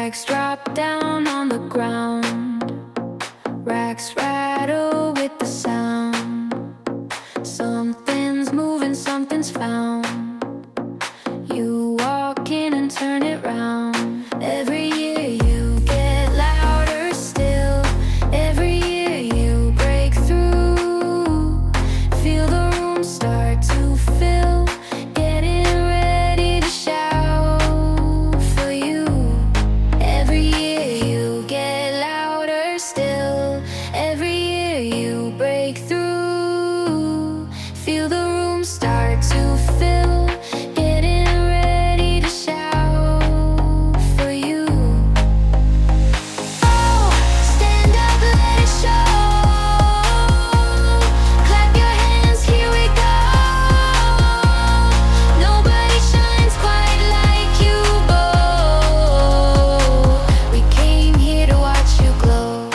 Bags drop down on the ground, racks rattle with the sound. Something's moving, something's found. You walk in and turn it round. Every year you get louder still. Every year you break through. Feel the room start to fill. Getting ready to shout for you. Every year you get louder still. Every year you break through. Feel the room start to fill. Getting ready to shout for you. Oh, stand up, let it show. Clap your hands, here we go. Nobody shines quite like you, Bo. We came here to watch you glow.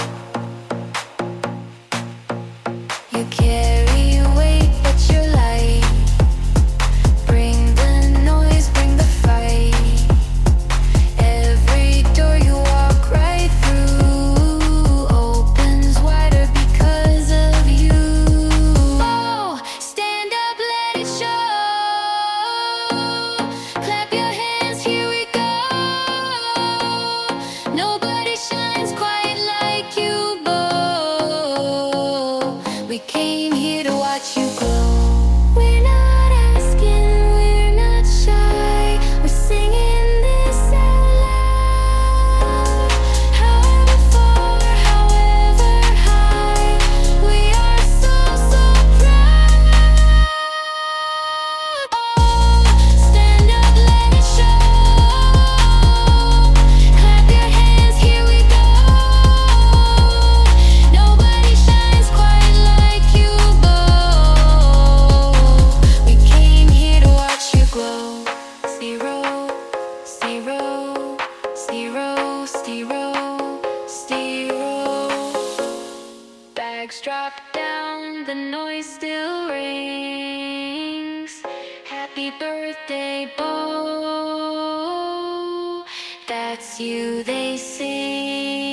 You carry weight, but you're light. Bring the noise, bring the fight. Every door you walk right through opens wider because of you. Oh, stand up, let it show. Clap your hands, here we go. Nobody shines quite like you, Bo. We came here to watch you glow. We're not asking, we're not shy. We're singing this out loud. However far, however high, we are so, so proud. Oh, stand up, let it show. Clap your hands, here we go. Nobody shines quite like you, Bo. We came here to watch you glow. Zero, zero, zero, zero, zero. Bags drop down, the noise still rings. Happy birthday, Bo. That's you, they sing.